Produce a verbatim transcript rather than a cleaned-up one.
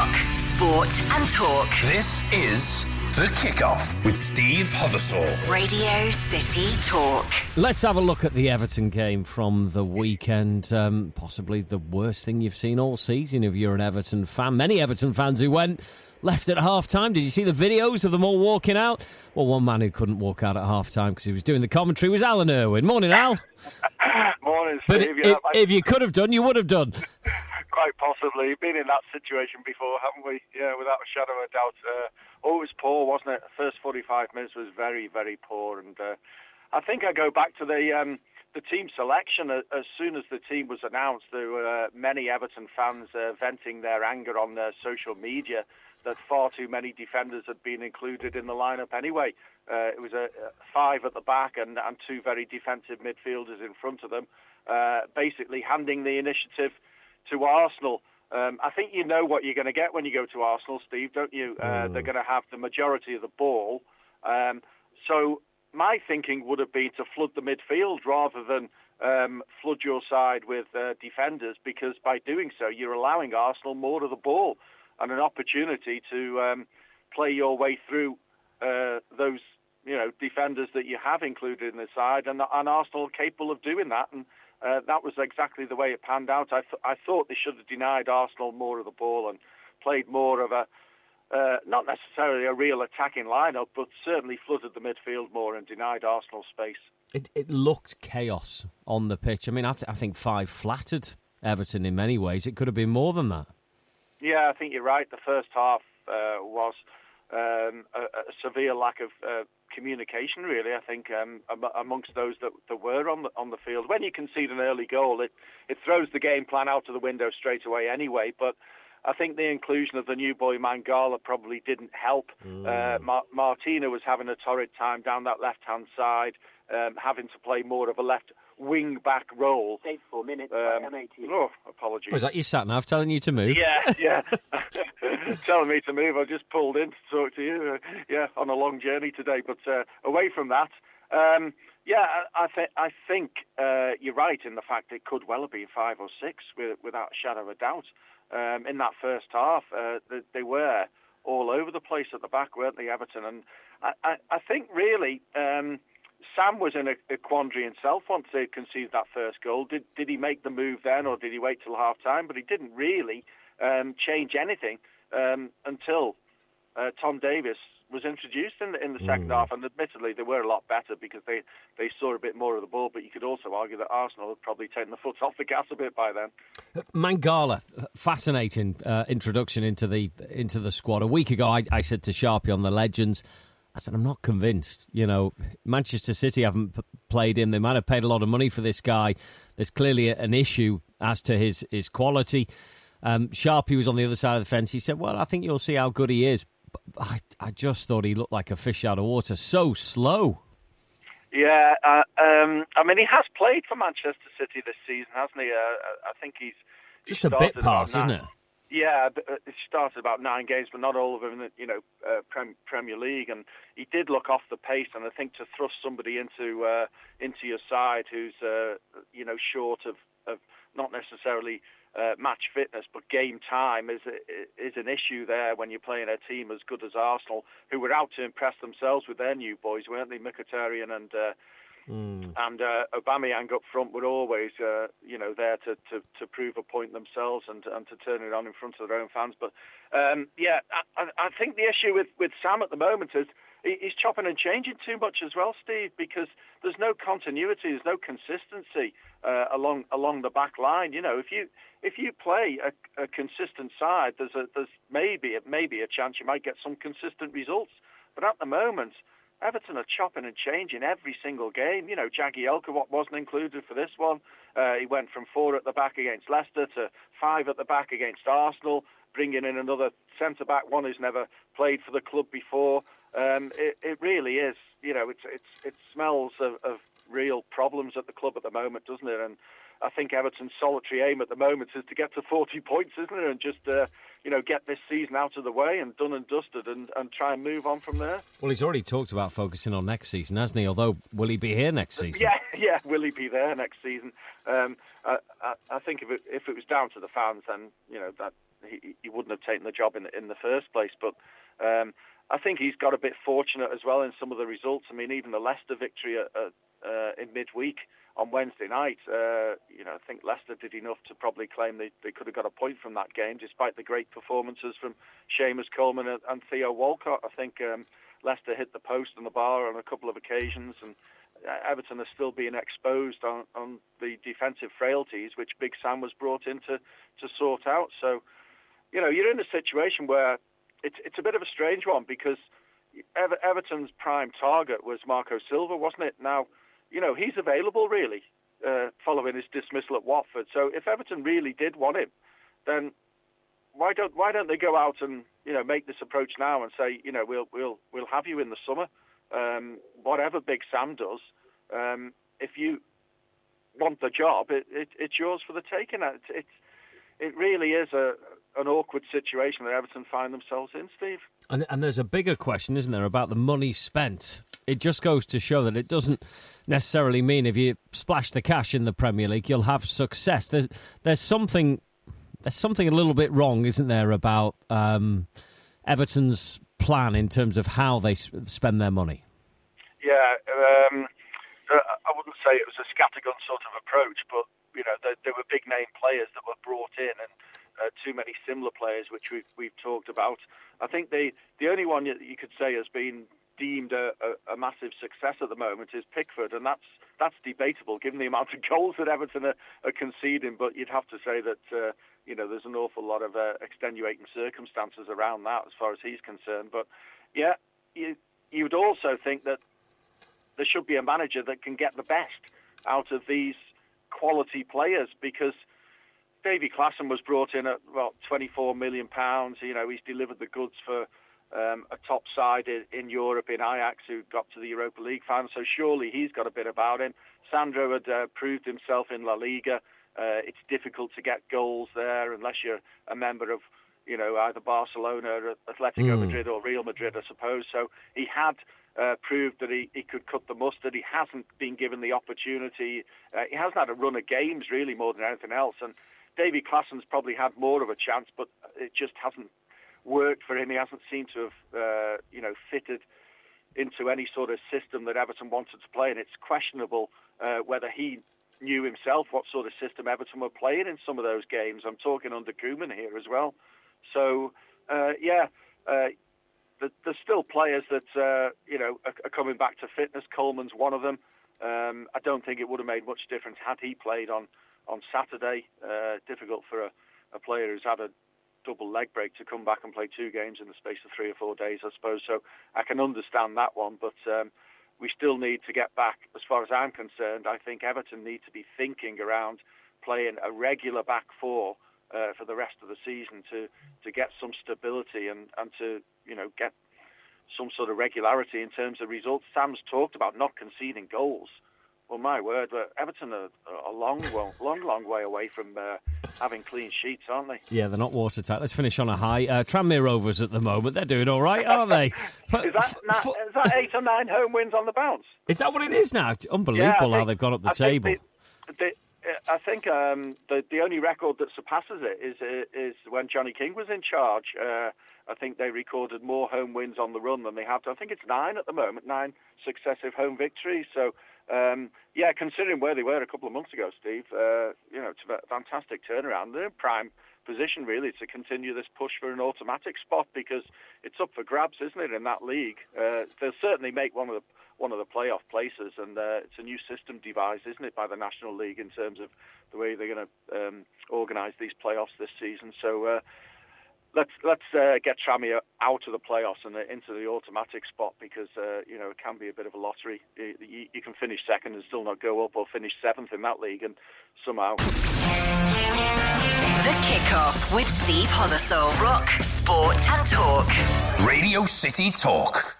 Rock, sport and talk. This is The Kickoff with Steve Hothersall. Radio City Talk. Let's have a look at the Everton game from the weekend. Um, possibly the worst thing you've seen all season if you're an Everton fan. Many Everton fans who went left at half-time. Did you see the videos of them all walking out? Well, one man who couldn't walk out at half-time because he was doing the commentary was Alan Irwin. Morning, Al. Morning, Steve. But yeah, if, if you could have done, you would have done. Quite possibly. Been in that situation before, haven't we? Yeah, without a shadow of a doubt. Uh, oh, it was poor, wasn't it? The first forty-five minutes was very, very poor. And uh, I think I go back to the um, the team selection. As soon as the team was announced, there were uh, many Everton fans uh, venting their anger on their social media that far too many defenders had been included in the lineup anyway. Uh, it was a, a five at the back and, and two very defensive midfielders in front of them, uh, basically handing the initiative to Arsenal. Um, I think you know what you're going to get when you go to Arsenal, Steve, don't you? Uh, mm. They're going to have the majority of the ball. Um, so my thinking would have been to flood the midfield rather than um, flood your side with uh, defenders, because by doing so, you're allowing Arsenal more of the ball and an opportunity to um, play your way through uh, those, you know, defenders that you have included in the side, and, and Arsenal are capable of doing that. And Uh, that was exactly the way it panned out. I, th- I thought they should have denied Arsenal more of the ball and played more of a, uh, not necessarily a real attacking lineup, but certainly flooded the midfield more and denied Arsenal space. It, it looked chaos on the pitch. I mean, I, th- I think five flattered Everton in many ways. It could have been more than that. Yeah, I think you're right. The first half uh, was um, a, a severe lack of uh, communication, really, I think, um, amongst those that, that were on the on the field. When you concede an early goal, it, it throws the game plan out of the window straight away anyway, but I think the inclusion of the new boy Mangala probably didn't help. Mm. Uh, Mar- Martina was having a torrid time down that left-hand side, um, having to play more of a left wing-back role. Eight, four minutes, um, M eighteen. Oh, apologies. Was that your sat-nav telling you to move? Yeah, yeah. Telling me to move. I just pulled in to talk to you. Uh, yeah, on a long journey today. But uh, away from that, um, yeah, I, I, th- I think uh, you're right in the fact it could well have been five or six, with, without a shadow of a doubt. Um, in that first half, uh, they, they were all over the place at the back, weren't they, Everton? And I, I, I think really um, Sam was in a, a quandary himself once they conceded that first goal. Did did he make the move then, or did he wait till half time? But he didn't really um, change anything um, until uh, Tom Davies was introduced in the, in the second mm. half. And admittedly, they were a lot better because they, they saw a bit more of the ball. But you could also argue that Arsenal had probably taken the foot off the gas a bit by then. Mangala, fascinating uh, introduction into the into the squad. A week ago, I, I said to Sharpie on the Legends, I said, I'm not convinced. You know, Manchester City haven't p- played him. They might have paid a lot of money for this guy. There's clearly an issue as to his, his quality. Um, Sharpie was on the other side of the fence. He said, well, I think you'll see how good he is. But I, I just thought he looked like a fish out of water. So slow. Yeah, uh, um, I mean, he has played for Manchester City this season, hasn't he? Uh, I think he's... Just he a bit pass, isn't it? Yeah, it started about nine games, but not all of them in the, you know, uh, Prem- Premier League. And he did look off the pace. And I think to thrust somebody into uh, into your side who's, uh, you know, short of, of not necessarily uh, match fitness, but game time is is an issue there when you're playing a team as good as Arsenal, who were out to impress themselves with their new boys, weren't they? Mkhitaryan and... Uh, Mm. And uh, Aubameyang up front were always, uh, you know, there to, to, to prove a point themselves and, and to turn it on in front of their own fans. But, um, yeah, I, I think the issue with, with Sam at the moment is he's chopping and changing too much as well, Steve, because there's no continuity, there's no consistency uh, along along the back line. You know, if you if you play a, a consistent side, there's a, there's maybe maybe a chance you might get some consistent results. But at the moment, Everton are chopping and changing every single game. You know, Jagielka wasn't included for this one. Uh, he went from four at the back against Leicester to five at the back against Arsenal, bringing in another centre-back, one who's never played for the club before. Um, it, it really is, you know, it's, it's, it smells of, of real problems at the club at the moment, doesn't it? And I think Everton's solitary aim at the moment is to get to forty points, isn't it? And just, uh, you know, get this season out of the way and done and dusted and, and try and move on from there. Well, he's already talked about focusing on next season, hasn't he? Although, will he be here next season? Yeah, yeah, will he be there next season? Um, I, I, I think if it, if it was down to the fans, then, you know, that he, he wouldn't have taken the job in in the first place. But um, I think he's got a bit fortunate as well in some of the results. I mean, even the Leicester victory at, at, uh, in midweek on Wednesday night, uh, you know, I think Leicester did enough to probably claim they, they could have got a point from that game, despite the great performances from Seamus Coleman and, and Theo Walcott. I think um, Leicester hit the post and the bar on a couple of occasions, and Everton are still being exposed on, on the defensive frailties which Big Sam was brought in to, to sort out. So, you know, you're in a situation where it's it's a bit of a strange one, because Ever- Everton's prime target was Marco Silva, wasn't it? Now, you know, he's available really uh, following his dismissal at Watford. So if Everton really did want him, then why don't why don't they go out and, you know, make this approach now and say, you know, we'll we'll we'll have you in the summer. Um, whatever Big Sam does, um, if you want the job, it, it, it's yours for the taking. It, it, it really is a, an awkward situation that Everton find themselves in, Steve. And, and there's a bigger question, isn't there, about the money spent? It just goes to show that it doesn't necessarily mean if you splash the cash in the Premier League, you'll have success. There's there's something there's something a little bit wrong, isn't there, about um, Everton's plan in terms of how they spend their money? Yeah, um, I wouldn't say it was a scattergun sort of approach, but you know there, there were big name players that were brought in, and uh, too many similar players, which we've we've talked about. I think the the only one that you could say has been deemed a, a, a massive success at the moment is Pickford, and that's that's debatable given the amount of goals that Everton are, are conceding. But you'd have to say that uh, you know there's an awful lot of uh, extenuating circumstances around that as far as he's concerned. But yeah, you you'd also think that there should be a manager that can get the best out of these quality players, because Davy Klaassen was brought in at well twenty-four million pounds. You know, he's delivered the goods for um, a top side in, in Europe in Ajax, who got to the Europa League final. So surely he's got a bit about him. Sandro had uh, proved himself in La Liga. Uh, it's difficult to get goals there unless you're a member of, you know, either Barcelona, Atletico mm. Madrid, or Real Madrid, I suppose. So he had uh, proved that he, he could cut the mustard. He hasn't been given the opportunity. Uh, he hasn't had a run of games, really, more than anything else. And Davy Klaassen's probably had more of a chance, but it just hasn't worked for him. He hasn't seemed to have, uh, you know, fitted into any sort of system that Everton wanted to play. And it's questionable uh, whether he knew himself what sort of system Everton were playing in some of those games. I'm talking under Koeman here as well. So, uh, yeah, uh, the, there's still players that, uh, you know, are, are coming back to fitness. Coleman's one of them. Um, I don't think it would have made much difference had he played on, on Saturday. Uh, difficult for a, a player who's had a double leg break to come back and play two games in the space of three or four days, I suppose. So I can understand that one, but um, we still need to get back. As far as I'm concerned, I think Everton need to be thinking around playing a regular back four uh, for the rest of the season to, to get some stability and, and to, you know, get some sort of regularity in terms of results. Sam's talked about not conceding goals. Well, my word, but Everton are a long, long, long way away from uh, having clean sheets, aren't they? Yeah, they're not watertight. Let's finish on a high. Uh, Tranmere Rovers at the moment, they're doing all right, aren't they? is, that, na- is that eight or nine home wins on the bounce? Is that what it is now? It's unbelievable yeah, think, how they've gone up the I table. Think they, they, I think um, the, the only record that surpasses it is is when Johnny King was in charge. Uh, I think they recorded more home wins on the run than they have to. I think it's nine at the moment, nine successive home victories. So, um, yeah, considering where they were a couple of months ago, Steve, uh, you know, it's a fantastic turnaround. They're in prime position, really, to continue this push for an automatic spot, because it's up for grabs, isn't it, in that league? Uh, they'll certainly make one of the one of the playoff places, and uh, it's a new system devised, isn't it, by the National League in terms of the way they're going to um, organise these playoffs this season. So uh, let's let's uh, get Tranmere out of the playoffs and uh, into the automatic spot, because uh, you know it can be a bit of a lottery. You, you, you can finish second and still not go up, or finish seventh in that league and somehow. The Kickoff with Steve Hothersall. Rock, sport and talk. Radio City Talk.